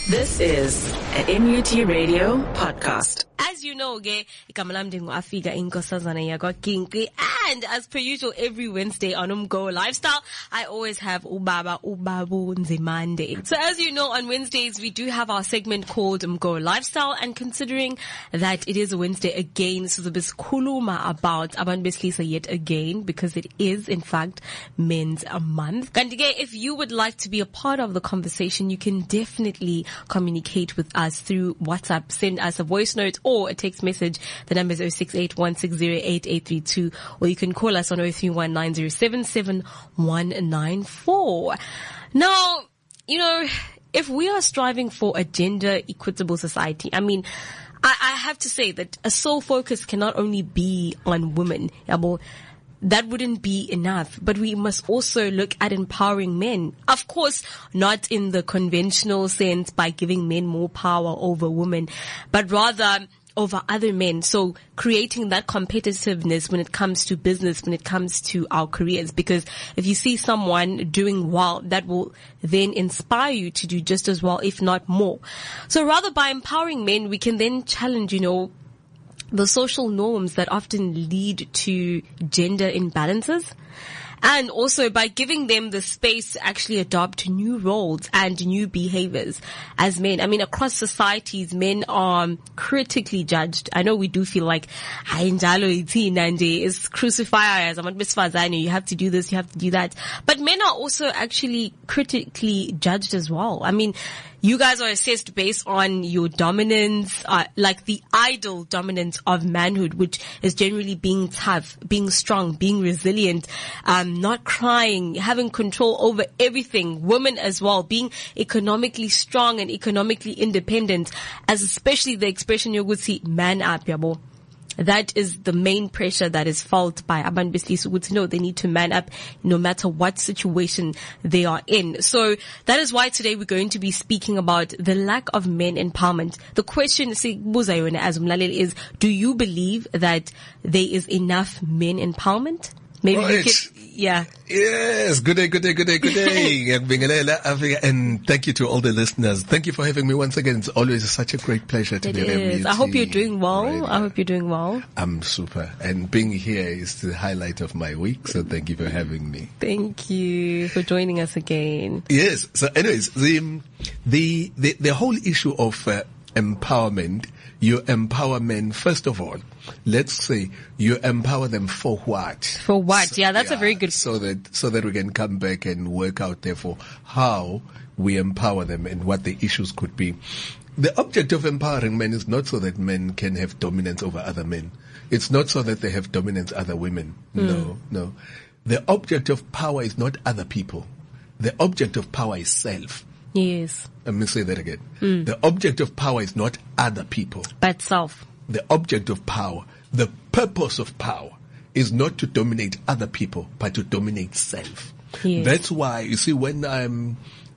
This is an NUT Radio podcast. As you know, igama lami ndingu-Afika inkosazana yakwaKinkwi, and as per usual every Wednesday on Umgo Lifestyle, I always have Ubabu Nzimande. So as you know, on Wednesdays we do have our segment called Umgo Lifestyle, and considering that it is a Wednesday again, so the biskhuluma about abantu besilisa yet again, because it is in fact Men's Month. Kanti ke, if you would like to be a part of the conversation, you can definitely communicate with us through WhatsApp. Send us a voice note or a text message. The number is 0681608832, or you can call us on 0319077194. Now, you know, if we are striving for a gender equitable society, I mean, I have to say that a sole focus cannot only be on women. That wouldn't be enough, but we must also look at empowering men. Of course, not in the conventional sense by giving men more power over women, but rather over other men. So creating that competitiveness when it comes to business, when it comes to our careers, because if you see someone doing well, that will then inspire you to do just as well, if not more. So rather by empowering men, we can then challenge, the social norms that often lead to gender imbalances, and also by giving them the space to actually adopt new roles and new behaviors as men. I mean, across societies, men are critically judged. I know we do feel like, is crucified, you have to do this, you have to do that. But men are also actually critically judged as well. I mean, you guys are assessed based on your dominance, like the ideal dominance of manhood, which is generally being tough, being strong, being resilient, not crying, having control over everything. Women as well, being economically strong and economically independent, as especially the expression you would see, man up, yabo. That is the main pressure that is felt by abantu besilisa ukuthi no, they need to man up no matter what situation they are in. So that is why today we're going to be speaking about the lack of men empowerment. The question as umlaleli is, do you believe that there is enough men empowerment? Maybe right. we could, yeah. Yes. Good day. And thank you to all the listeners. Thank you for having me once again. It's always such a great pleasure to be here. I hope you're doing well. Right. I hope you're doing well. I'm super. And being here is the highlight of my week. So thank you for having me. Thank you for joining us again. Yes. So anyways, the whole issue of empowerment, you empower men, first of all. Let's say you empower them for what? For what? So, that's a very good. So that we can come back and work out therefore how we empower them and what the issues could be. The object of empowering men is not so that men can have dominance over other men. It's not so that they have dominance over women. No. The object of power is not other people. The object of power is self. Yes. Let me say that again. The object of power is not other people, but self. The object of power, the purpose of power is not to dominate other people, but to dominate self. Yes. That's why, you see, when I'm,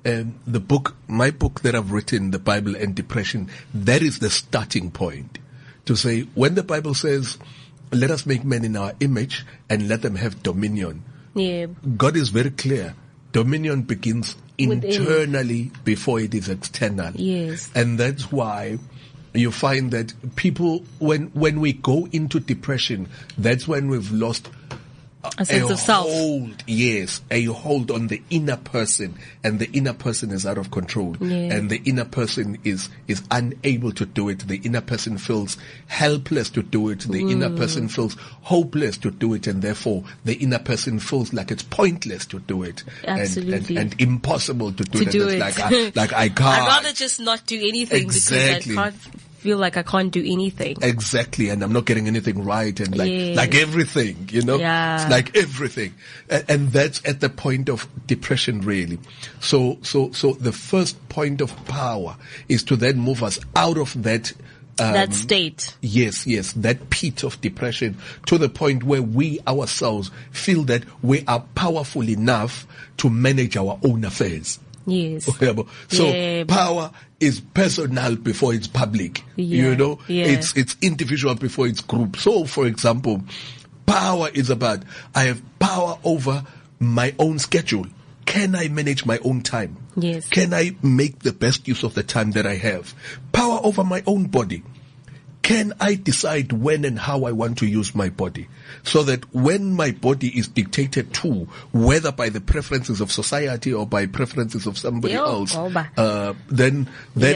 my book that I've written, The Bible and Depression, that is the starting point. To say, when the Bible says, let us make men in our image and let them have dominion. Yeah. God is very clear. Dominion begins internally before it is external. Yes. And that's why you find that people, when we go into depression, that's when we've lost a sense of self. Yes, a hold on the inner person, and the inner person is out of control, and the inner person is unable to do it. The inner person feels helpless to do it. The inner person feels hopeless to do it, and therefore the inner person feels like it's pointless to do it, absolutely, and impossible to do it. It's like I can't. I'd rather just not do anything exactly. because I can't feel like I can't do anything. Exactly, and I'm not getting anything right, and like everything, it's like everything, and that's at the point of depression, really. So the first point of power is to then move us out of that that state. Yes, that pit of depression, to the point where we ourselves feel that we are powerful enough to manage our own affairs. Yes. So power is personal before it's public. It's individual before it's group. So, for example, power is about, I have power over my own schedule. can I manage my own time? Yes. Can I make the best use of the time that I have? Power over my own body. Can I decide when and how I want to use my body? So that when my body is dictated to, whether by the preferences of society or by preferences of somebody else, then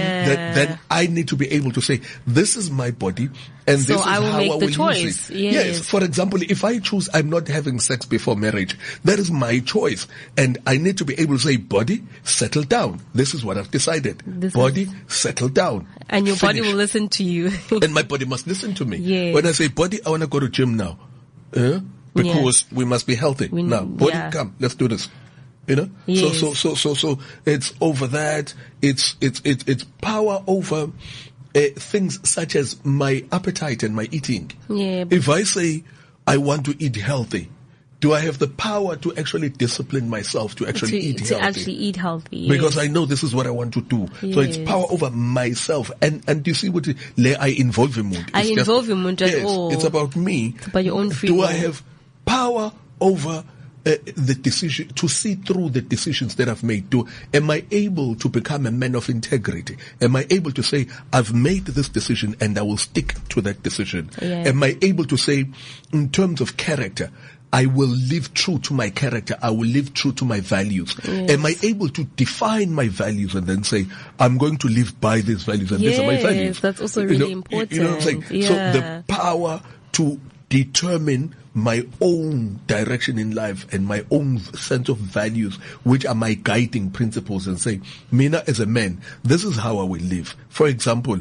I need to be able to say, this is my body, and so this is how I will choice. use it. Yes. For example, if I choose I'm not having sex before marriage, that is my choice. And I need to be able to say, body, settle down. This is what I've decided. Body, settle down. And your body will listen to you. And my body must listen to me. Yes. When I say, body, I want to go to gym now. Because we must be healthy. Now, body, come, let's do this. You know? Yes. So it's over that. It's power over things such as my appetite and my eating. Yeah. If I say I want to eat healthy, do I have the power to actually discipline myself to actually eat healthy? To actually eat healthy. Yes. Because I know this is what I want to do. Yes. So it's power over myself. And you see what I involve him with. I involve him with at all. It's about me. It's about your own free will. will. I have power over the decision, to see through the decisions that I've made? Am I able to become a man of integrity? Am I able to say, I've made this decision and I will stick to that decision? Yeah. Am I able to say, in terms of character, I will live true to my character. I will live true to my values. Yes. Am I able to define my values and then say, I'm going to live by these values and these are my values? That's also really important. You know what I'm saying? Yeah. So the power to determine my own direction in life and my own sense of values, which are my guiding principles, and say, Mina, as a man, this is how I will live. For example,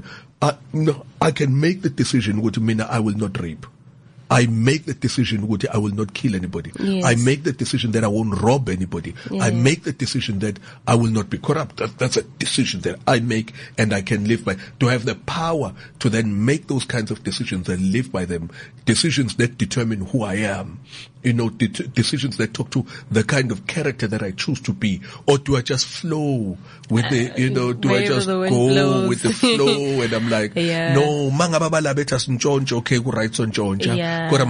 I can make the decision with Mina, I will not rape. I make the decision that I will not kill anybody. Yes. I make the decision that I won't rob anybody. Yes. I make the decision that I will not be corrupt. That's a decision that I make and I can live by. Do I have the power to then make those kinds of decisions and live by them? Decisions that determine who I am. You know, decisions that talk to the kind of character that I choose to be. Or do I just flow with the, do I just go flows. with the flow and I'm like, no, manga babala betas njonjo, okay, go right on njonja. No,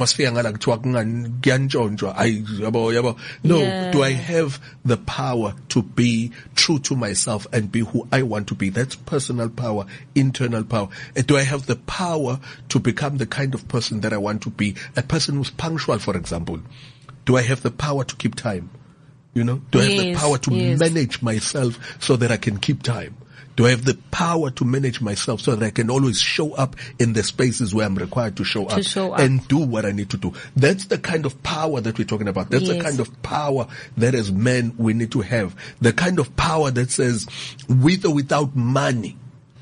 do I have the power to be true to myself and be who I want to be? That's personal power, internal power. And do I have the power to become the kind of person that I want to be? A person who's punctual, for example. Do I have the power to keep time? Do I have the power to manage myself so that I can keep time? Do I have the power to manage myself so that I can always show up in the spaces where I'm required to show up and do what I need to do? That's the kind of power that we're talking about. That's the kind of power that as men we need to have. The kind of power that says, with or without money.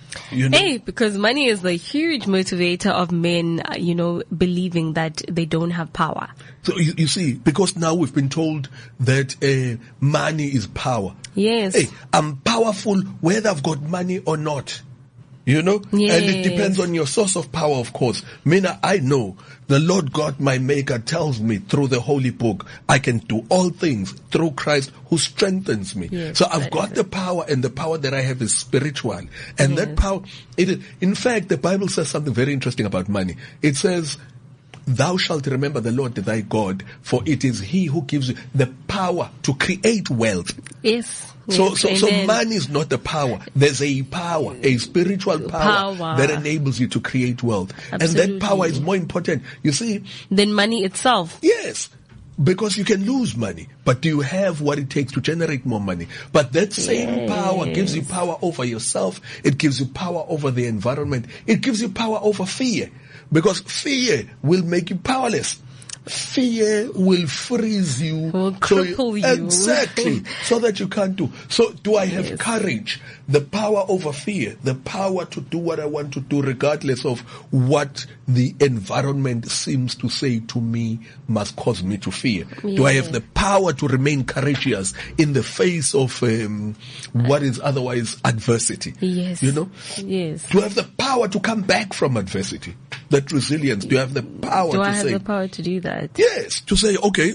Hey, because money is the huge motivator of men, believing that they don't have power. So you see, because now we've been told that money is power. Yes. Hey, I'm powerful whether I've got money or not. Yes. And it depends on your source of power, of course. I know the Lord God, my maker, tells me through the holy book, I can do all things through Christ who strengthens me. Yes, so I've got the power, and the power that I have is spiritual. And that power, in fact, the Bible says something very interesting about money. It says, thou shalt remember the Lord thy God, for it is he who gives you the power to create wealth. Yes. So money is not the power. There's a power, a spiritual power that enables you to create wealth. Absolutely. And that power is more important, you see, than money itself. Yes. Because you can lose money, but do you have what it takes to generate more money? But that same power gives you power over yourself. It gives you power over the environment. It gives you power over fear. Because fear will make you powerless. Fear will freeze you. Will cripple you. Exactly. So that you can't do. So do I have courage? The power over fear. The power to do what I want to do regardless of what the environment seems to say to me must cause me to fear. Do I have the power to remain courageous in the face of what is otherwise adversity? Yes. Yes. Do I have the power to come back from adversity? That resilience. Do you have the power Do I have the power to do that? Yes. To say, okay,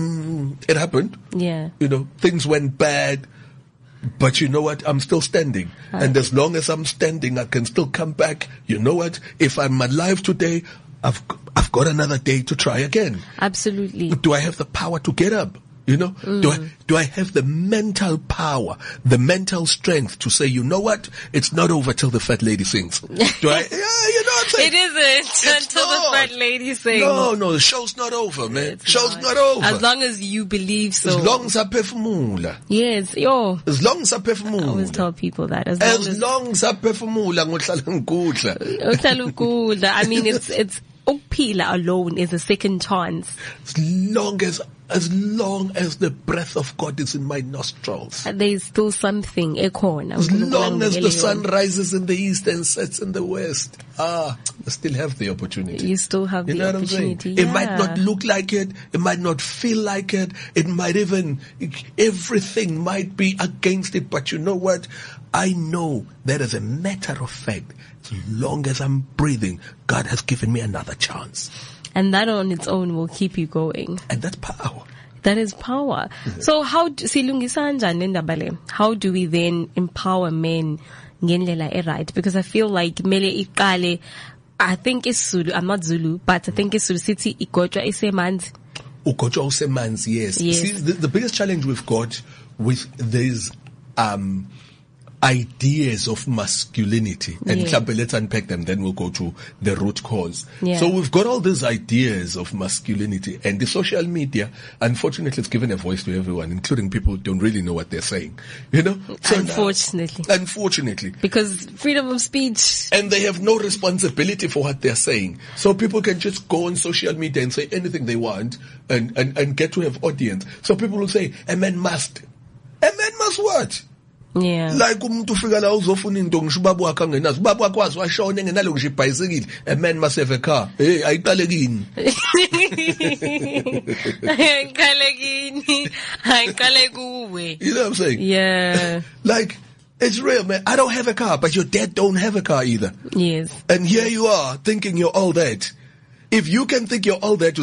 it happened. Yeah. Things went bad, but you know what? I'm still standing. And as long as I'm standing, I can still come back. You know what? If I'm alive today, I've got another day to try again. Absolutely. Do I have the power to get up? You know, do I have the mental power, the mental strength to say, you know what? It's not over till the fat lady sings. Do I? Yeah, you know what I'm saying? It isn't until the fat lady sings. No, the show's not over, man. Show's not over. As long as you believe so. As long as I performula. Yes, yo. As long as I performula. I always tell people that. As long as I performula, ngohlala ngikudla. I mean, it's ukuphila alone is a second chance. As long as the breath of God is in my nostrils. There is still something ekhona. As long as the sun rises in the east and sets in the west. I still have the opportunity. You still have the opportunity. It might not look like it. It might not feel like it. It might everything might be against it. But you know what? I know that as a matter of fact, as long as I'm breathing, God has given me another chance. And that on its own will keep you going. And that's power. That is power. Mm-hmm. So how do we then empower men ngendlela right? Because I feel like mele iqale, I think it's Zulu, I'm not Zulu, but I think it's Zulu city igotshwa isemanzi. Ugotshwa usemanzi, yes. See, the biggest challenge we've got with these ideas of masculinity, and let's unpack them, then we'll go to the root cause. So we've got all these ideas of masculinity, and the social media, unfortunately, it's given a voice to everyone, including people who don't really know what they're saying. You know? So unfortunately. Because freedom of speech. And they have no responsibility for what they're saying. So people can just go on social media and say anything they want and get to have audience. So people will say, a man must what? Yeah. Like umuntu ufika la uzofuna into ngisho ubaba wakhe angenazo ubaba wakhe wazi washona engenalo ngisho ibhayisikili, a man must have a car. Hey, ayiqale kini. Ayiqale kuwe. You know what I'm saying? Yeah. Like, it's real, man. I don't have a car, but your dad don't have a car either. Yes. And here you are thinking you're all that. If you can think you're all that,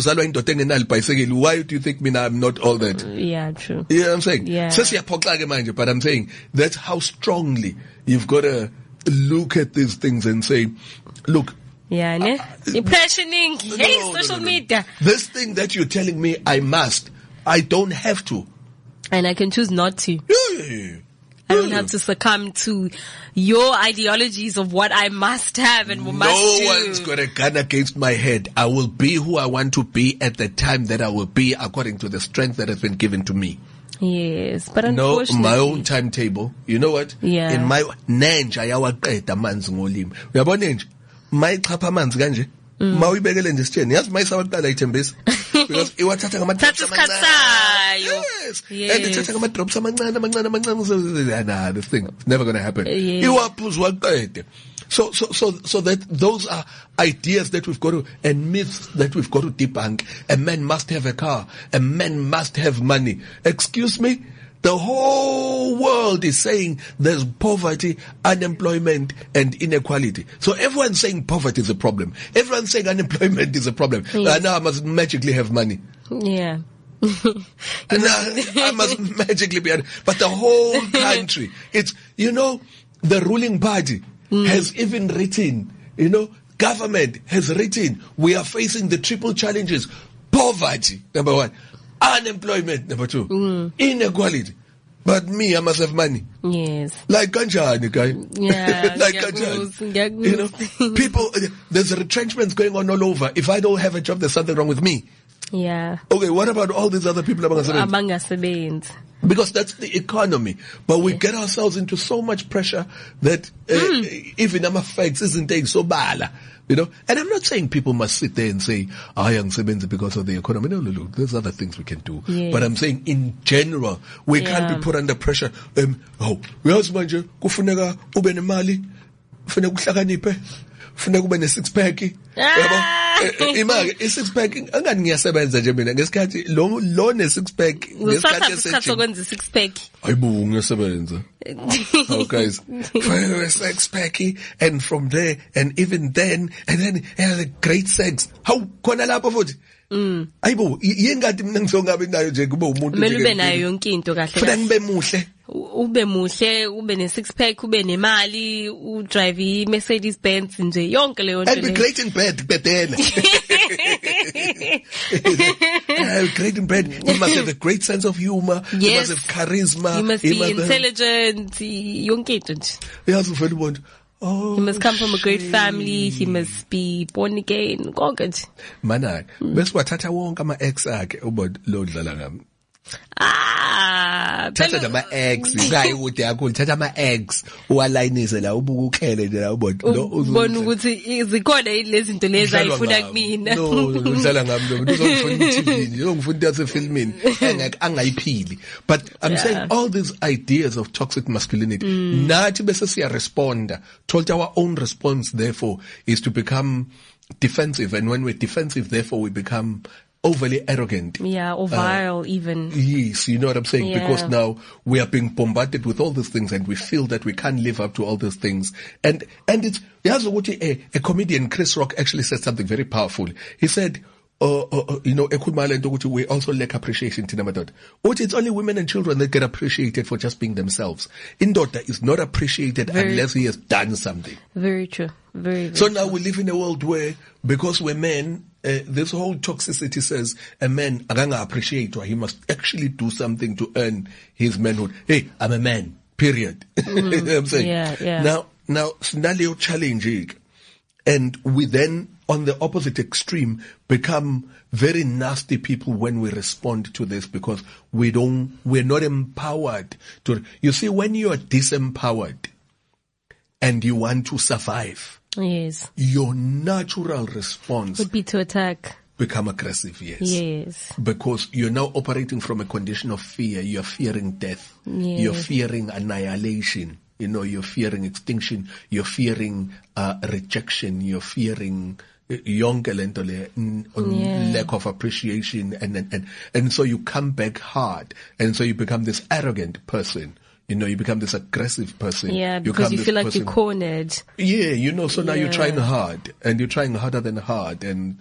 why do you think I'm not all that? Yeah, true. You know what I'm saying? Yeah. But I'm saying that's how strongly you've got to look at these things and say, look. Yeah, impressioning. Social media. This thing that you're telling me I must, I don't have to. And I can choose not to. Yeah. I don't have to succumb to your ideologies of what I must have and must do. No one's got a gun against my head. I will be who I want to be at the time that I will be according to the strength that has been given to me. Yes, but unfortunately. No, my own timetable. You know what? Yeah. In my nenja yawaqeda amanzi ngolimi. Uyabona nenja? Mayichapha amanzi kanje. Mawuyibekele nje sitheni. Yazi mayisawaqala ithembisa. Because iwathatha ngama-drops amancane. Yes. And ithatha ngama-drops amancane. Nah, this thing is never going to happen. Iwaphuza waqede. So that those are ideas that we've got to, and myths that we've got to debunk. A man must have a car. A man must have money. Excuse me? The whole world is saying there's poverty, unemployment, and inequality. So everyone's saying poverty is a problem. Everyone's saying unemployment is a problem. Yes. Now I must magically have money. Yeah. And I must magically be, but the whole country, it's, you know, the ruling party has even written, you know, government has written, we are facing the triple challenges. Poverty, number one. Unemployment, number two. Inequality. But me, I must have money. Yes. Like kanjani, guy. Yeah. Like kanjani. You know, people, there's retrenchments going on all over. If I don't have a job, there's something wrong with me. Yeah. Okay, what about all these other people? Because that's the economy. But we get ourselves into so much pressure that even our facts isn't taking so bad. You know, and I'm not saying people must sit there and say, young Sebenzi because of the economy. No, there's other things we can do. Yes. But I'm saying in general, we can't be put under pressure. Uyazi manje kufuneka ube nemali, kufuneka uhlakaniphe, kufuneka ube ne-six pack. Imake i-six pack angani ngiyasebenza nje mina ngesikhathi lo ne-six pack ngesikhathi sokwenza i-six pack. Hayibo ngiyasebenza. Oh guys, sex packy, and from there, and even then, and then a great sex. How khona lapho futhi? Ayibo yengadi mina ngisongabe nayo nje kube umuntu nje. Kumele ube nayo yonke into kahle. Funa ngibe muhle. Ube muhle, ube ne six pack, ube nemali, u drive i Mercedes Benz nje yonke leyo nto. And be great in bed, bedela. have great in bed. He must have a great sense of humor. Yes. He must have charisma. He must be intelligent. He must come from a great family. He must be born again. Mana, bese wathatha wonke ama ex akhe ubod lo dlala ngami. Thatha ama ex, ngayi ukuthi yakho thatha ama ex uwalayinise la ubuka ukhele nje la ubod lo ubona ukuthi zikhona lezi zinto lezi ayifuna kumina. No, udlala ngami lo uzongifuna iTV, uzongifuna yasefilmini angayiphili. But I'm saying all these ideas of toxic masculinity nathi bese siya responda. Told our own response therefore is to become defensive, and when we're defensive therefore we become overly arrogant. Yeah, or vile even. Yes, you know what I'm saying? Yeah. Because now we are being bombarded with all these things and we feel that we can't live up to all those things. And it's, a comedian, Chris Rock, actually said something very powerful. He said, we also lack appreciation. It's only women and children that get appreciated for just being themselves. Indoda is not appreciated unless he has done something. Very true. Very so true. now we live in a world where, because we're men, this whole toxicity says a man aganga appreciate, or he must actually do something to earn his manhood. Hey, I'm a man. Period. You know what I'm saying? Yeah. Now scenario challenging, and we then, on the opposite extreme, become very nasty people when we respond to this, because we're not empowered to. You see, when you are disempowered and you want to survive, yes, your natural response would be to attack. Become aggressive, yes. Yes. Because you're now operating from a condition of fear. You're fearing death. Yes. You're fearing annihilation. You're fearing extinction. You're fearing rejection. You're fearing lack of appreciation. And so you come back hard. And so you become this arrogant person. You become this aggressive person. Yeah, because you feel like you're cornered. Yeah, so now you're trying hard, and you're trying harder than hard, and,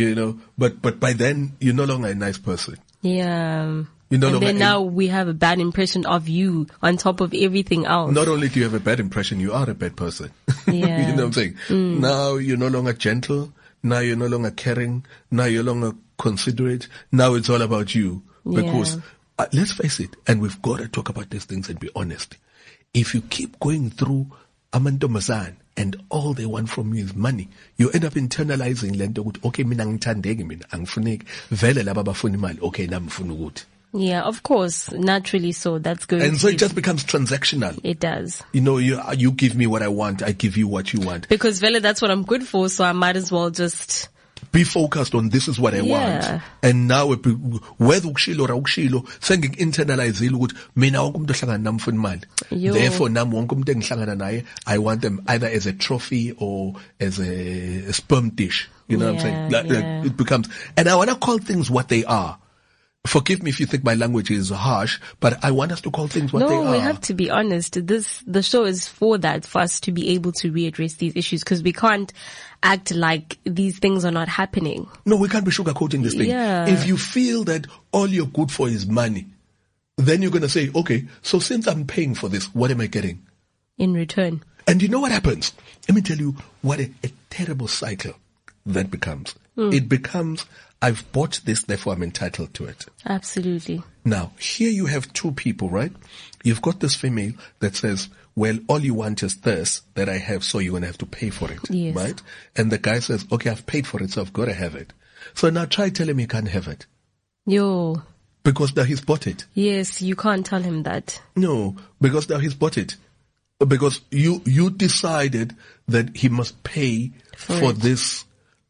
but by then, you're no longer a nice person. Yeah. And then now we have a bad impression of you on top of everything else. Not only do you have a bad impression, you are a bad person. Yeah. You know what I'm saying? Now you're no longer gentle. Now you're no longer caring. Now you're no longer considerate. Now it's all about you. Because let's face it, and we've got to talk about these things and be honest. If you keep going through amantombazane and all they want from you is money, you end up internalizing lento ukuthi okay mina ngithandeki mina angifuneki vele laba bafuna imali okay nami ngifuna ukuthi. Yeah, of course, naturally so. That's good. And so it just becomes transactional. It does. You give me what I want, I give you what you want. Because vele that's what I'm good for, so I might as well just be focused on this is what I want. And now whether ukshilo or ukshilo sengik-internalize ukuthi mina wonke umuntu ohlangana nami ufuna imali. Therefore nami wonke umuntu engihlangana naye I want them either as a trophy or as a sperm dish. You know what I'm saying? Like it becomes, and I want to call things what they are. Forgive me if you think my language is harsh, but I want us to call things what they are. No, we have to be honest. The show is for that, for us to be able to readdress these issues, because we can't act like these things are not happening. No, we can't be sugarcoating this thing. Yeah. If you feel that all you're good for is money, then you're going to say, okay, so since I'm paying for this, what am I getting in return? And you know what happens? Let me tell you what a terrible cycle that becomes. It becomes, I've bought this, therefore I'm entitled to it. Absolutely. Now, here you have two people, right? You've got this female that says, well, all you want is this that I have, so you're going to have to pay for it. Yes. Right? And the guy says, okay, I've paid for it, so I've got to have it. So now try tell him he can't have it. Because now he's bought it. Yes, you can't tell him that. No, because now he's bought it. Because you decided that he must pay for this,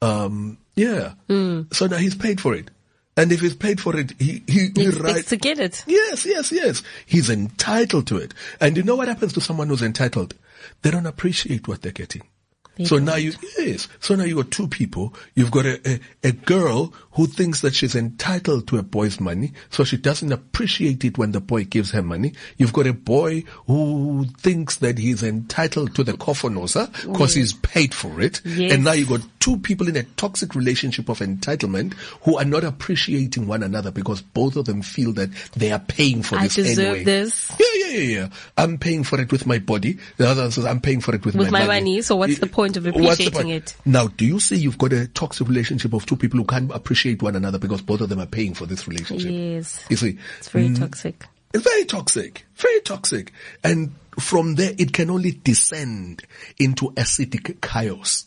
So now he's paid for it. And if he's paid for it, he expects to get it. Yes. He's entitled to it. And you know what happens to someone who's entitled? They don't appreciate what they're getting. So now you got two people. You've got a girl who thinks that she's entitled to a boy's money, so she doesn't appreciate it when the boy gives her money. You've got a boy who thinks that he's entitled to the kofonosa because he's paid for it. Yes. And now you got two people in a toxic relationship of entitlement who are not appreciating one another because both of them feel that they are paying for this anyway. I deserve this. Yeah. I'm paying for it with my body. The other one says, I'm paying for it with my money. So what's the point of appreciating it? Now, do you see you've got a toxic relationship of two people who can't appreciate one another because both of them are paying for this relationship? Yes. You see? It's very toxic. It's very toxic. Very toxic. And from there, it can only descend into acidic chaos.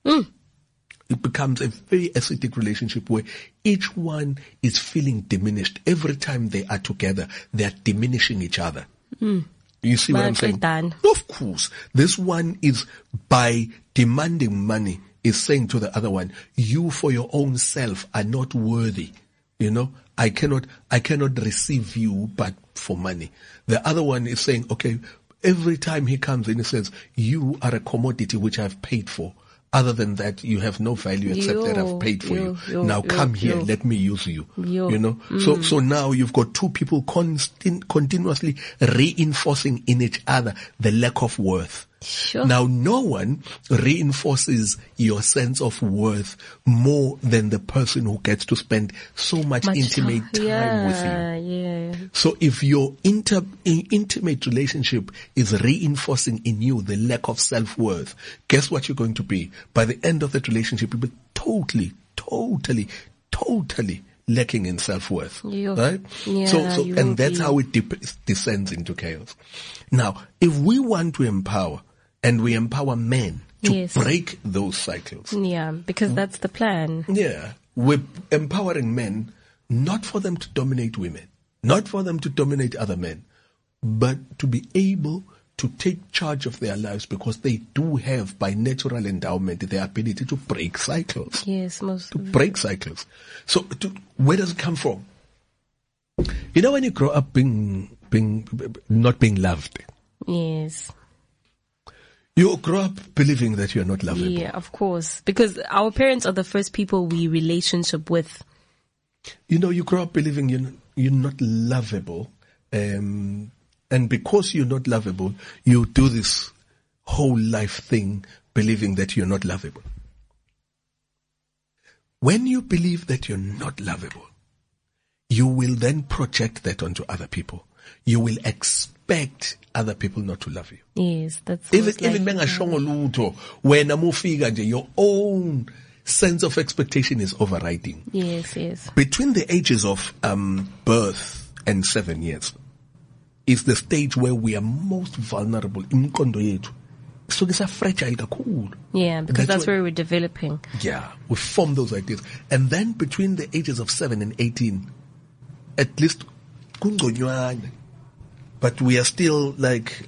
It becomes a very acidic relationship where each one is feeling diminished. Every time they are together, they are diminishing each other. You see what I'm saying? Of course. This one is, by demanding money, is saying to the other one, you for your own self are not worthy. You know, I cannot receive you but for money. The other one is saying, okay, every time he comes in, he says, you are a commodity which I've paid for. Other than that, you have no value except that I've paid for you. Now come here, let me use you. You know? So now you've got two people continuously reinforcing in each other the lack of worth. Sure. Now no one reinforces your sense of worth more than the person who gets to spend so much intimate time with you. Yeah. So if your intimate relationship is reinforcing in you the lack of self-worth, guess what you're going to be? By the end of that relationship, you'll be totally lacking in self-worth. Right? Yeah, so and that's how it descends into chaos. Now, if we want to empower, and we empower men to break those cycles. Yeah, because that's the plan. Yeah. We're empowering men not for them to dominate women, not for them to dominate other men, but to be able to take charge of their lives because they do have, by natural endowment, the ability to break cycles. Yes, to break cycles. So where does it come from? You know, when you grow up not being loved. Yes. You grow up believing that you're not lovable. Yeah, of course. Because our parents are the first people we relationship with. You know, you grow up believing you're not lovable. And because you're not lovable, you do this whole life thing believing that you're not lovable. When you believe that you're not lovable, you will then project that onto other people. You will expect other people not to love you. Yes, that's even bengashongo lutho, when amufika nje, your own sense of expectation is overriding. Yes. Between the ages of birth and 7 years is the stage where we are most vulnerable. Imikondo yethu so it's a fragile kakhulu. Yeah, because that's where we're developing. Yeah, we form those ideas, and then between the ages of 7 and 18, at least kungconywana. But we are still like,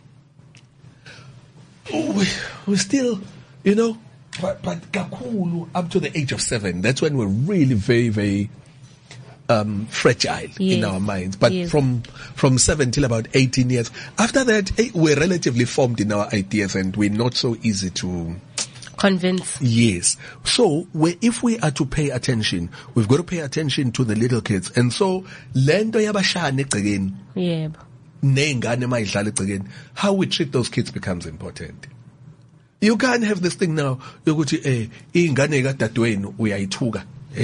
we're still, you know, but kakulu up to the age of 7, that's when we're really very, very fragile in our minds. But from 7 till about 18 years, after that, we're relatively formed in our ideas and we're not so easy to convince. Yes. So if we are to pay attention, we've got to pay attention to the little kids. And so, lento yabashane egcekeni. Yeah. How we treat those kids becomes important. You can't have this thing now, yokuthi ingane kadadewenu uyayithuka.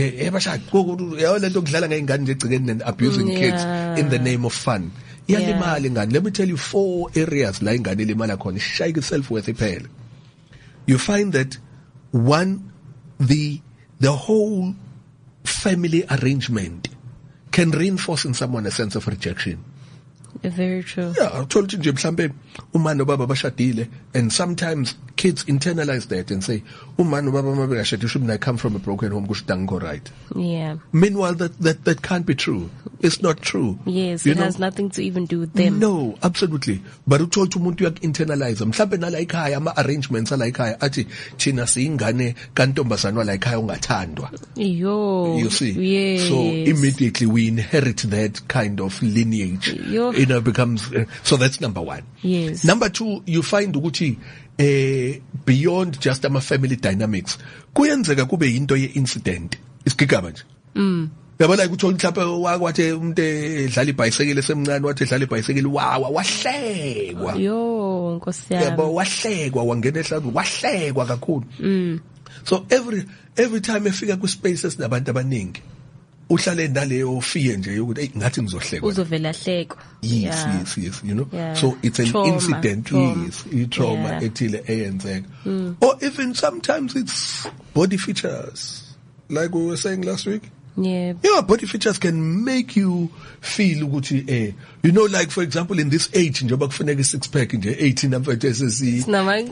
And abusing kids in the name of fun. Let me tell you 4 areas la ingane limala khona. Shayike self-worth iphela. You find that one, the whole family arrangement can reinforce in someone a sense of rejection. Very true. Yeah, I told you nje mhlambe uma nobaba bashadile, and sometimes kids internalize that and say uma nobaba mabashadile should I come from a broken home kusho angikho right. Yeah. Meanwhile that can't be true. It's not true. Yes, it has nothing to even do with them. No, absolutely. But uthole umuntu uyak-internalize mhlambe nala ekhaya ama arrangements ala ekhaya athi thina siyingane kantombazana la ekhaya ungathandwa. You see. Yes. So immediately we inherit that kind of lineage. You know, becomes so that's number 1. Yes. Number 2, you find ukuthi beyond just ama family dynamics kuyenzeka kube into ye-incident isigigaba nje. Yabona ukuthola mhlawumbe wakwathi umuntu edlala ibhayisikili semncane wathi edlala ibhayisikili wahlekwa. Nkosi yami. Yabo wahlekwa wangena ehlazweni wahlekwa kakhulu. So every time efika ku spaces nabantu abaningi uhlale naleyo fear nje ukuthi ngathi ngizohlekwa uzovela hlekwa. Yes, you know. Yeah. So it's an Trauma. incident, yes, trauma etile eyenzeka. Or even sometimes it's body features, like we were saying last week. Yeah. Yeah, body features can make you feel ukuthi you know, like for example in this age njengoba kufuneka 6-pack nje 18 amfethu sesi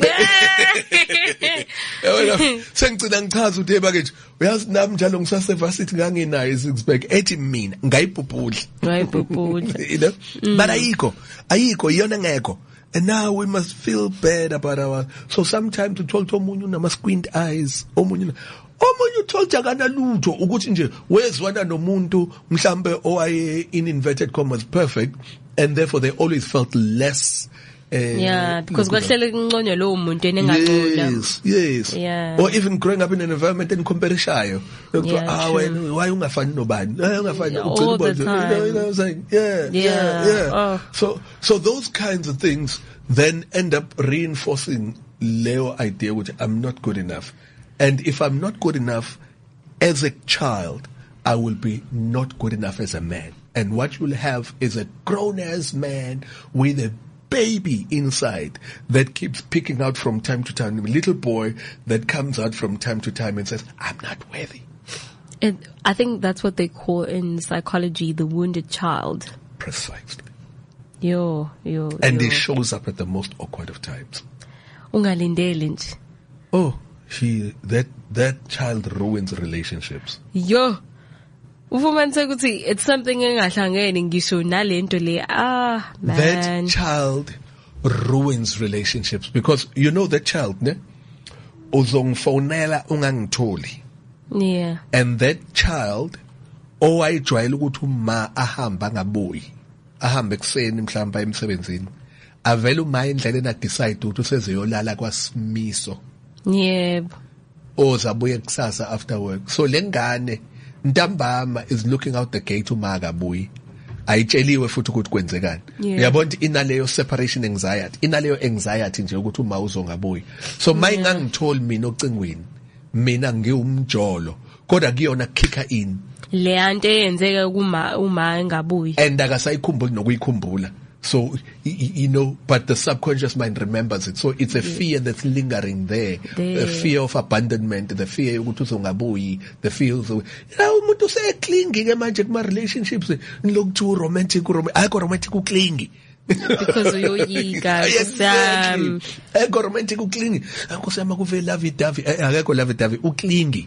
sengicina ngichaza ukuthi package uyazi nami njalo ngisasevasithi nganginayo 6-pack ethi mina ngayibhubhudla you know. But ayikho iyona ngekho. And now we must feel bad about our. So sometimes to talk to omunye unama squint eyes, omunye uthola akana lutho ukuthi nje wezwana nomuntu mhlambe owaye in inverted commas perfect, and therefore they always felt less. Because kwahlele kunqonywa lo muntu enengaqola. Yes. Yeah. Or even growing up in an environment and comparishayo. Why ungafani nobani? Ungafani all the time. You know what I'm saying? Yeah. Oh. So those kinds of things then end up reinforcing Leo idea which I'm not good enough. And if I'm not good enough as a child, I will be not good enough as a man. And what you'll have is a grown-ass man with a baby inside that keeps picking out from time to time, a little boy that comes out from time to time and says, I'm not worthy. And I think that's what they call in psychology the wounded child. Precisely. And it shows up at the most awkward of times. Ungalindele nje. Oh, that child ruins relationships. Ufumanise ukuthi it's something engahlangene ngisho nalento le man. That child ruins relationships because you know that child ne uzongifonela ungangitholi. Yeah. And that child owayijwayela ukuthi uma ahamba ngabuyi ahambe ekseni mhlawumbe emsebenzini avele uma indlela na decide ukuthi usezeyolala kwaSimiso. Yebo. Ozabuye kusasa after work. So lengane ntambama is looking out the gate uma akabuyi. Ayitsheliwe futhi ukuthi kwenzekani. Uyabona inaleyo separation anxiety, inaleyo anxiety nje ukuthi uma uzongabuyi. So mayingangitholi mina ocingweni, mina ngiwumjolo, kodwa kuyona kicker in. Le anto eyenzeka uma engabuyi. And akasayikhumbuli nokuyikhumbula. So, you know, but the subconscious mind remembers it. So it's a fear that's lingering there. The fear of abandonment, the fear ukuthi uzongabuyi, the fear of, umuntu useclingy ke manje kuma relationships, nilokhu too romantic, ayikho romantic uklingy. Because uyoyika kusam. Ayikho romantic uklingy. Kusama kuve lovey dovey, akekho lovey dovey uklingy.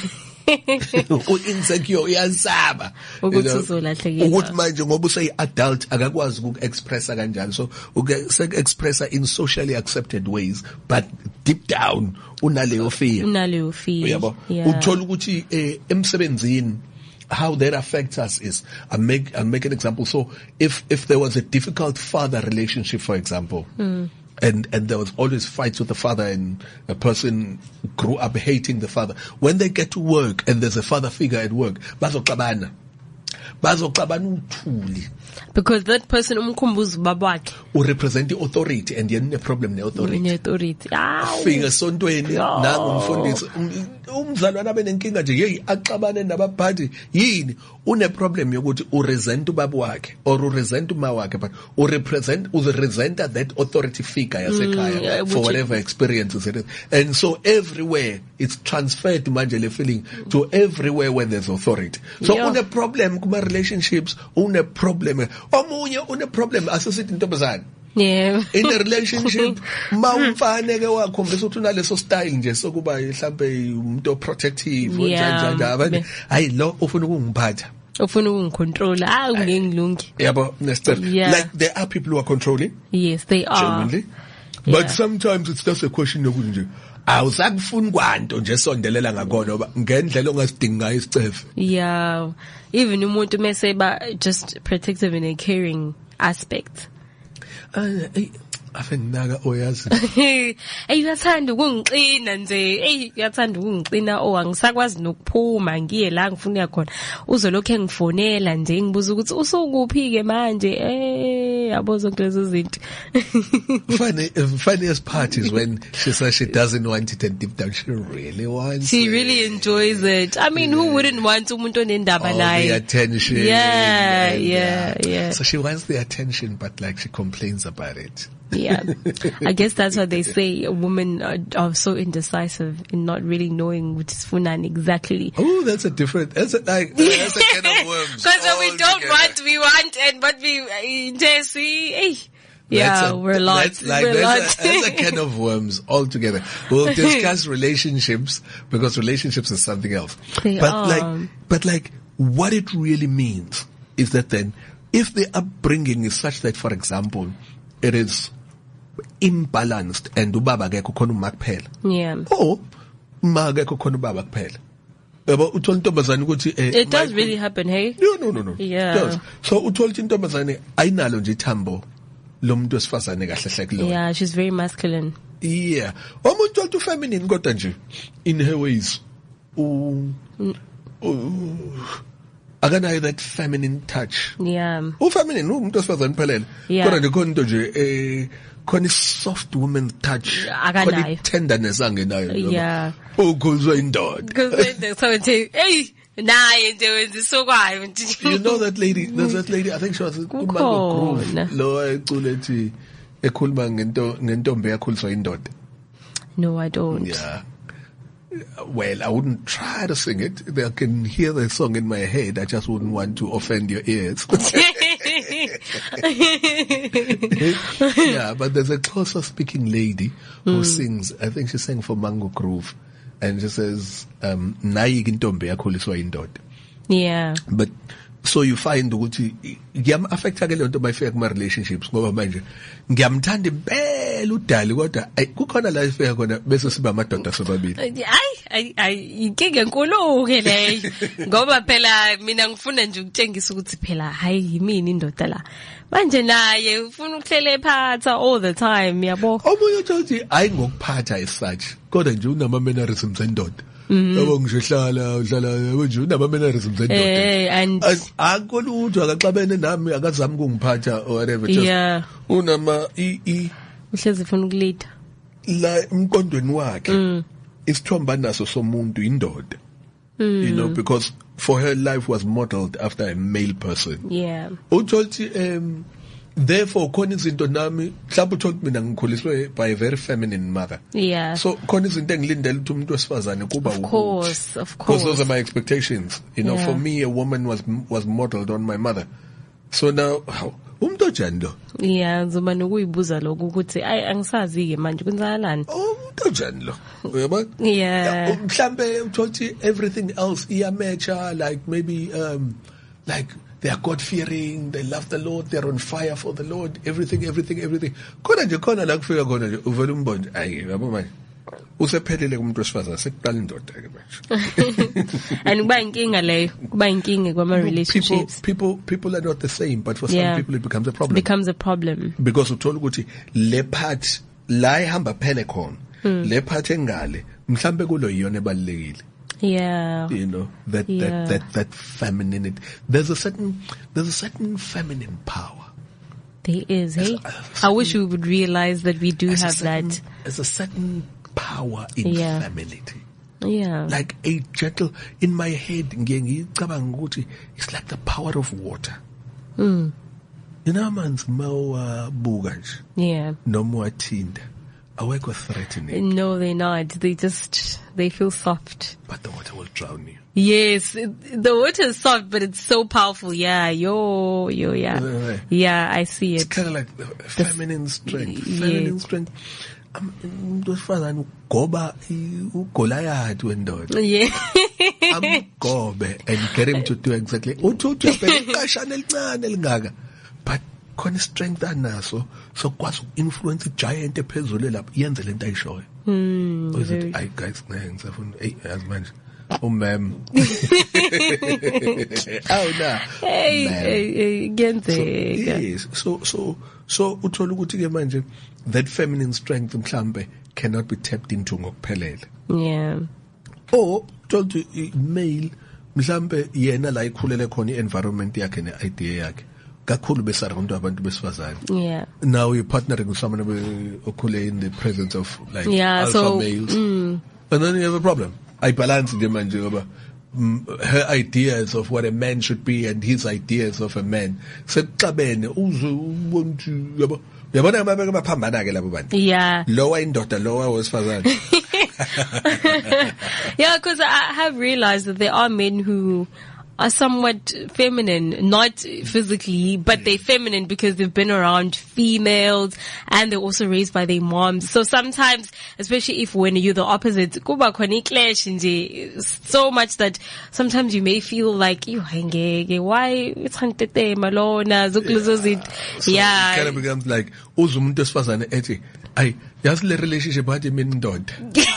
Insecure uyasaba ukuthi uzolahlekelwa ukuthi manje ngoba useyi adult akakwazi ukuexpressa kanjalo so expressa in socially accepted ways but deep down unaleyo fear uyabo uthola ukuthi emsebenzini how that affects us is I'll make an example. So if there was a difficult father relationship, for example, and there was always fights with the father and a person grew up hating the father, when they get to work and there's a father figure at work, bazoxabana uthuli. Because that person umkhumbuza babakhe represent the authority and yena une problem ne authority. Fika sontweni nangu umfundisi umzalwana benenkinga nje hey axabane nabaphathi yini une problem yokuthi uresent ubaba wakhe or uresent uma wakhe but urepresent that authority figure yasekhaya for whatever experiences it is. And so everywhere it's transferred manje le feeling to everywhere where there's authority. So une problem kuma relationships, une problem omunye une problem associated ntombazana. Yeah. In a relationship mawumfane ke wakhombisa ukuthi unaleso style nje sokuba mhlambe umuntu protective njani abanye hayi lo ufuna ukungiphatha ufuna ukungicontrol ngengilungi yabo like there are people who are controlling. Yes, they are genuinely. But sometimes it's just a question yokuthi nje awusakufuni kwanto nje sondelela ngakona ngoba ngendlela ongasidingi ngayo isicefe. Yeah, even umuntu mase ba just protective in a caring aspect. Afenaka oyazi uyathanda ukungixina nje uyathanda ukungixina angisakwazi nokuphuma ngiye la ngifuna khona uzolokho engifonela nje ngibuza ukuthi usukuphi ke manje yabo zonke lezo zinto. Funniest part is when she says she doesn't want it and deep down she really wants She it. really enjoys it. I mean, who wouldn't want umuntu onendaba All naye? the attention. Yeah. So she wants the attention, but like she complains about it. Yeah. I guess that's what they say. Women are so indecisive in not really knowing which is funan exactly. Oh, that's a kind of worms. Because when we don't altogether. want, we want, and what we just see, yeah, we're lost. That's a can of worms altogether. We'll discuss relationships because relationships is something else. But what it really means is that then, if the upbringing is such that, for example, it is imbalanced and ubaba akekho khona uma kuphela. Yeah. Or uma akekho khona ubaba kuphela. Yabo uthola intombazane ukuthi It does really happen, hey? No. Yeah. It does. So uthola intombazane ayinalo nje ithambo lomuntu wesifazane kahle hle kulona. Yeah, she's very masculine. Yeah. Umuntu uthola feminine kodwa nje in her ways akanayo that feminine touch. Yeah. Feminine umuntu wesifazane phelele. Yeah. Kodwa nje khona into nje khona soft woman touch. Akanayo. Khona tenderness angenayo. Yeah. Ukhuluzwa indoda. Because when someone says, hey, naye nje wenza isokwayo. You know that lady, there's that lady, I think she was Mango Groove. Lo ecule ethi ekhuluma ngentombi yakhuliswa indoda. No, I don't. Yeah. Well, I wouldn't try to sing it. I can hear the song in my head. I just wouldn't want to offend your ears. Yeah, but there's a Xhosa speaking lady who sings, I think she sang for Mango Groove. And she says, nayi intombi yakhuliswa indoda. Yeah. But so you find ukuthi ngiyam-affecta ke lento mayifika kuma-relationships ngoba manje ngiyamthanda impela udali kodwa kukhona la ifika khona bese siba amadoda sobabili. Inkinga enkulu-ke leyo ngoba phela mina ngifuna nje ukutshengisa ukuthi phela hayi yimini indoda la manje naye ufuna ukuhlela ephatha all the time yabo. Omunye uthi uthi hayi ngokuphatha as such kodwa nje unama-mannerisms endoda. Yabo ngisho uhlala yabo nje unama-mannerisms endoda. And akolutho akaxabene nami akazami ukungiphatha or whatever, just unama uhlezi ufuna ukulida la emqondweni wakhe isithomba naso somuntu indoda. You know, because for her life was modeled after a male person. Yeah. Uthi therefore khona izinto nami mhlawumbe uthi mina ngikhuliswe by a very feminine mother. Yeah. So khona izinto engilindele ukuthi umuntu wesifazane kuba of course. Because those are my expectations. You know, for me a woman was modeled on my mother. So now umuntu onjani lo? Yeah, ngizoba nokuyibuza lokho ukuthi angisazi ke manje kwenzakalani. Umuntu onjani lo? Uyabona? Yeah. Mhlambe uthi everything else iyamatcha, like maybe like they are God-fearing, they love the Lord, they're on fire for the Lord, everything. Khona nje khona la kufika khona nje uvela umbonje ayi yabo manje usephelele kumuntu wesifazane sekuqala indoda ke manje. And kuba inkinga leyo, kuba inkinga kwama relationships. People are not the same, but for some people it becomes a problem. Because uthola ukuthi le part la ihamba phele khona, le part engale mhlambe kulo yiyona ebalekile. Yeah. You know, that femininity. There's a certain feminine power. There is, hey? I wish we would realize that we do have that. There's a certain power in femininity. Yeah. Like a gentle, in my head, it's like the power of water. You know, man's mawa bugaj. Yeah. No more tind. Awake was threatening. No, they're not. They feel soft. But the water will drown you. Yes, the water is soft, but it's so powerful. Yeah, yeah. Yeah, I see it. It's kind of like feminine strength. Feminine strength. Umntosifazane ugoba uGoliath wendoda. Yeah. Amgobe and get him to do exactly. Uthi uyabheka iqashana elincane elingaka. But khona strength anaso so kwazi influence giant ephezulu lapha yenze lento ayishoyo. Uthi ay guys ngisafuna as manje ma'am. Oh no. Hey, kuyenzeka. Yes. So uthola ukuthi ke manje that feminine strength mhlambe cannot be tapped into ngokuphelele. Yeah. Or told to male mhlambe yena la ikhulele khona environment yakhe ne idea yakhe kakhulu besarround abantu besifazane. Yeah. Now you're partnering with someone okhule in the presence of like alpha so, males. And then you have a problem. I balance the manje over her ideas of what a man should be and his ideas of a man. Sekuxabene uzubontu yabo. Yabona mabeke baphambana ke labo bantu. Yeah. Lower indoda, lower wesifazane. Yeah, because I have realized that there are men who are somewhat feminine, not physically, but they're feminine because they've been around females and they're also raised by their moms. So sometimes, especially if when you're the opposite, kuba khona clash nje so much that sometimes you may feel like, why it's hantete malona zukluzozit. Yeah. It kind of becomes like uzumuntu esifazane ethi, ay, yazi le relationship bathi mina indoda.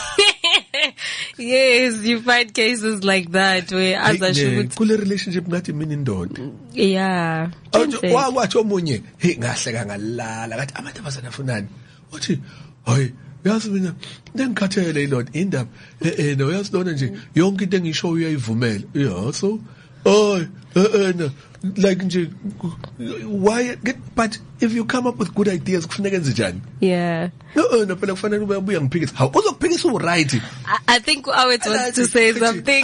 Yes, you find cases like that where as I should. Kule relationship ngathi mina indoda. Yeah. Wathi omunye, hey ngahleka ngalala ngathi abantu abasana funani. Uthi, hayi, yazi mina ngikhathele ilona indaba. No yazi lona nje yonke into engisho uyayivumela. Yeah, so no. Like nje why but if you come up with good ideas kufuneka enze njani? Yeah. No phela kufanele ube ubuya ngiphikisa. How uzokuphikisa right? I think I would want to say something.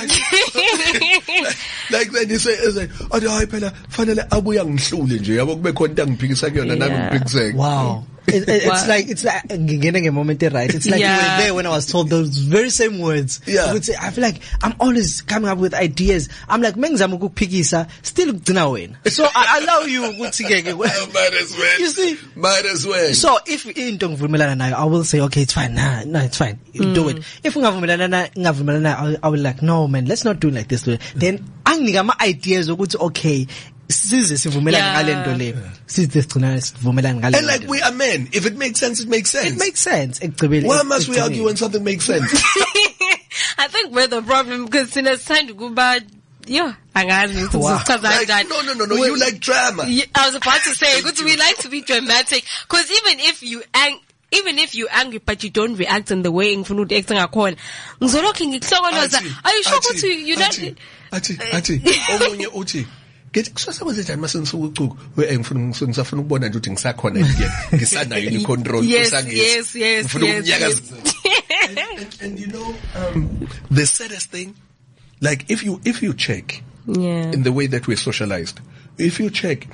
Like then you say hayi phela fanele abuya ngihlule nje yabo kube khona into angiphikisa kuyona nami ngiphikiseke. Wow. It's like getting a moment right. It's like you were there when I was told those very same words. Yeah. I would say, I feel like I'm always coming up with ideas. I'm like, mengizama ukuphikisa, still gonna win. So I allow you ukuthi might as well. You see? Might as well. So if into ngivumelana nayo, I will say, okay, it's fine. No, it's fine. You do it. If ngavumelana nayo, I will like, no man, let's not do it like this. Then anginika ama ideas ukuthi okay, size sivumelana ngalento le. Size sigcina sivumelana ngalento. And like we are men, if it makes sense, it makes sense. It makes sense. Why must we argue when something makes sense? I think we're the problem because in a time to go back. Yeah, like, no. You like drama. I was about to say, because we like to be dramatic. Because even if you're angry, but you don't react in the way in front of the acting are you sure you're not? Omunye uthi ngithi kusasebenza njani masenisukucuku ngifuna ngisafuna ukubona nje ukuthi ngisakhona ngisanayo ni control yes. And you know the saddest thing, like if you check in the way that we're socialized, if you check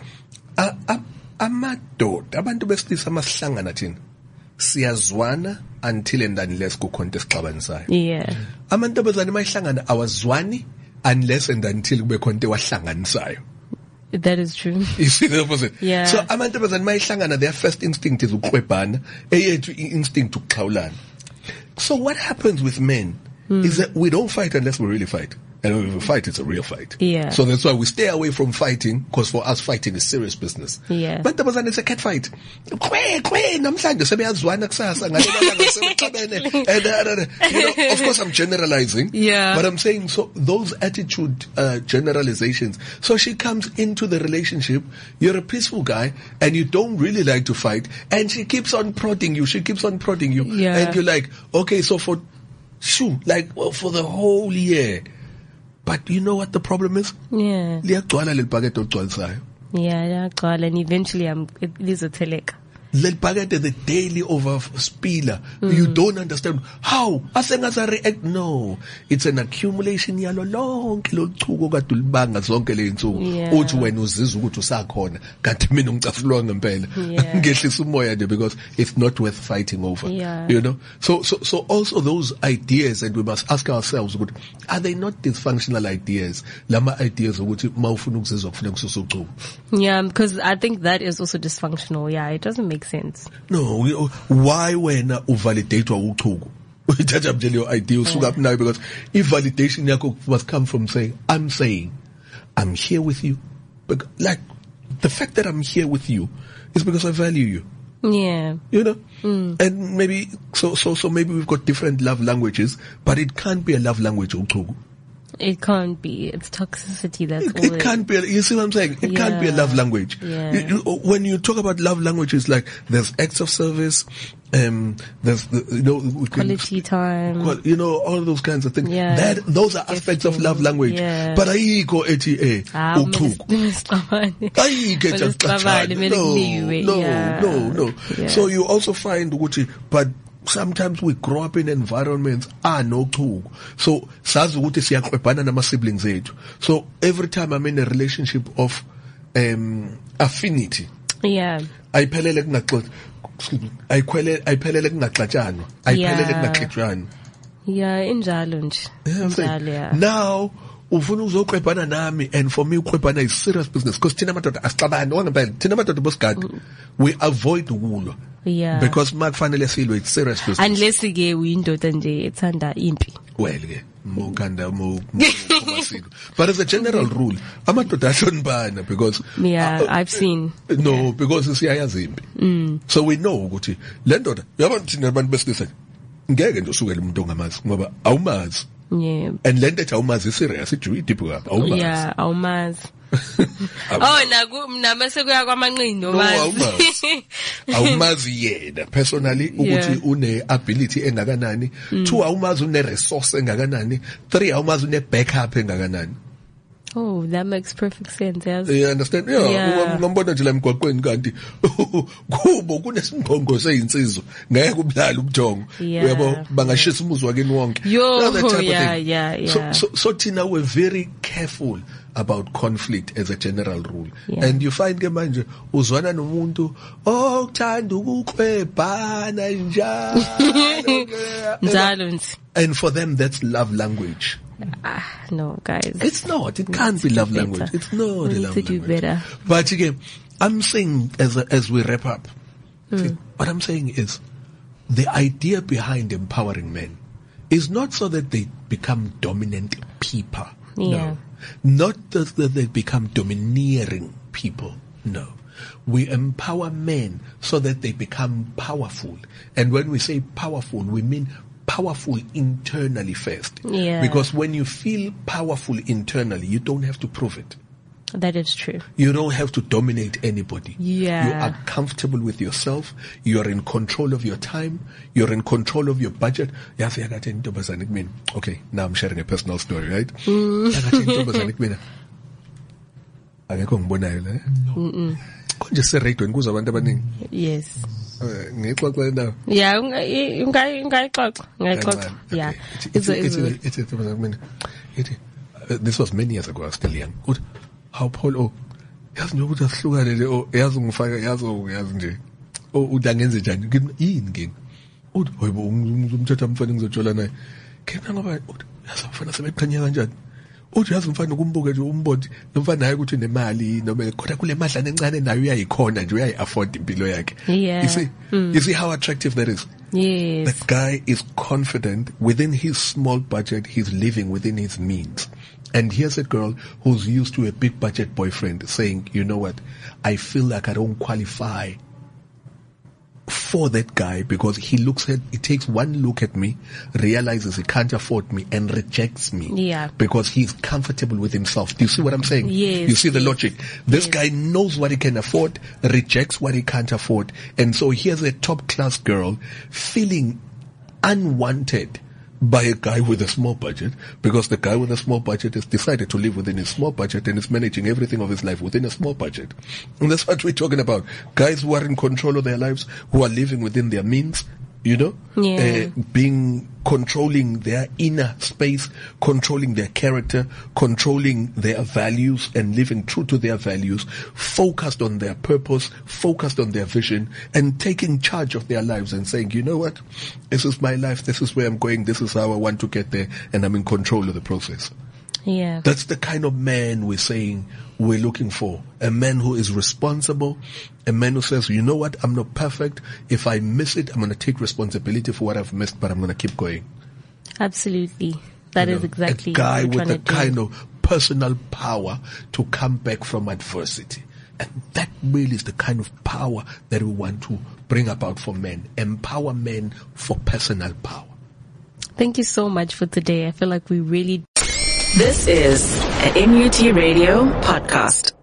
amadoda abantu besilisa masihlangana thina siyazwana until and unless kukhona esixabanisayo. Yeah. Amantombazane mayihlangana awazwani unless and until kube khona into wahlanganisayo. That is true. You see the opposite? Yeah. So amantombazane mayihlangana, their first instinct is ukwebhana, eyethu instinct ukuxhawulana. So what happens with men is that we don't fight unless we really fight. And when we fight, it's a real fight. Yeah. So that's why we stay away from fighting, because for us fighting is serious business. Yeah. But it's a cat fight. Namhlanje sebeyazwana kusasa of course I'm generalizing. Yeah. But I'm saying, so those attitude generalizations. So she comes into the relationship, you're a peaceful guy, and you don't really like to fight, and she keeps on prodding you. Yeah. And you're like, okay, so for the whole year. But you know what the problem is? Yeah. Yeah, and eventually it is a telek. The daily over spiller. You don't understand how. React. No. It's an accumulation yalo lonke lochuko katulibanga zonke le insuku. Uthi wena uzizwa ukuthi usakhona kanti mina ngicafulwa ngempela. Ngehlisa umoya nje because it's not worth fighting over. Yeah. You know? So also those ideas, and we must ask ourselves, are they not dysfunctional ideas? Lama ideas ukuthi mawufuna ukuzizwa kufuneka ususuchuko. Yeah, because I think that is also dysfunctional. Yeah, it doesn't make sense. No, why when uvalidate uchuku? Uthatha nje leyo idea usuka up now, because if validation yakho must come from saying I'm here with you. But like the fact that I'm here with you is because I value you. Yeah. You know? And maybe so maybe we've got different love languages, but it can't be a love language uchuku. It can't be. It's toxicity. That's all. It can't be. You see what I'm saying? It can't be a love language. Yeah. When you talk about love language, it's like there's acts of service. There's quality time. All those kinds of things. Yeah. Those are aspects of love language. Yeah. But ayikho ethi no. Yeah. So you also find ukuthi, but sometimes we grow up in environments no chuku. So sazi ukuthi siyaxwebhana nama siblings ethu. So every time I'm in a relationship of affinity, ayiphelele kungaxoxa, ayiphelele kungaxatshanwa, ayiphelele kungaxetshwana. Injalo nje. Injalo. Now ufuna uzoxwebhana nami, and for me uxwebhana is serious business, because thina madoda asixabani wangempela, thina madoda bosigadi we avoid ukulwa. Because makufanele silwe, it's serious business. Unless ke uyindoda nje ethanda impi. Well ke mokanda but as a general rule amadoda ahlonibana, because I've seen because siyayazi impi. So we know ukuthi le ndoda yabona thina abantu besilisa ngeke nje usukele umuntu ongamazi ngoba awumazi. And lento ethi awumazi serious ijui deep up awumazi. Awumazi. Namase kuya kwamanqindi omazi. Awumazi yena personally ukuthi une ability engakanani, 2 awumazi une resource engakanani, 3 awumazi une backup engakanani. Oh, that makes perfect sense. Yes. You understand? Ngambona nje la emgwaqweni kanti kubo kunesingqongo seyinsizwa ngeke ubulala ubudongo. Uyabo bangashisa umuzi wakeni wonke. So thina we're very careful about conflict as a general rule. And you find ke manje uzwana nomuntu okuthanda ukuxwebhana njalo. And for them that's love language. No, guys. It's not. It can't be love language. It's not a love language. We need to do better. But again, I'm saying as we wrap up, see, what I'm saying is the idea behind empowering men is not so that they become dominant people. No. Not that they become domineering people. No. We empower men so that they become powerful. And when we say powerful, we mean powerful internally first. Because when you feel powerful internally, you don't have to prove it. That is true. You don't have to dominate anybody. You are comfortable with yourself. You are in control of your time. You're in control of your budget. Okay, now I'm sharing a personal story, right? Yes. Ngixoxe now. This was many years ago. I was still young. How Paul yazi nje ukuthi asihlukane nje yazi ungifaka yazi nje udangenze njani yini ngingi hoyibo umthatha mfana ngizojola naye kena ngoba yazi mfana sebeqhanya kanjani yazi mfana ukumbuke nje umbodi nomfana naye ukuthi nemali noma kodwa kule madlana encane nayo uyayikhona nje uyayi-afford impilo yakhe. You see how attractive that is. Yes. That guy is confident within his small budget. He's living within his means. And here's a girl who's used to a big budget boyfriend saying, you know what, I feel like I don't qualify for that guy because he takes one look at me, realizes he can't afford me and rejects me because he's comfortable with himself. Do you see what I'm saying? Yes. You see the logic? This guy knows what he can afford, rejects what he can't afford. And so here's a top class girl feeling unwanted by a guy with a small budget, because the guy with a small budget has decided to live within his small budget and is managing everything of his life within a small budget. And that's what we're talking about. Guys who are in control of their lives, who are living within their means, controlling their inner space, controlling their character, controlling their values and living true to their values, focused on their purpose, focused on their vision, and taking charge of their lives and saying, you know what, this is my life, this is where I'm going, this is how I want to get there, and I'm in control of the process. Yeah. That's the kind of man we're saying we're looking for. A man who is responsible, a man who says, you know what, I'm not perfect. If I miss it, I'm going to take responsibility for what I've missed, but I'm going to keep going. Absolutely. That is exactly a guy what with a kind of personal power to come back from adversity. And that really is the kind of power that we want to bring about for men. Empower men for personal power. Thank you so much for today. I feel like we really This is a NUT Radio podcast.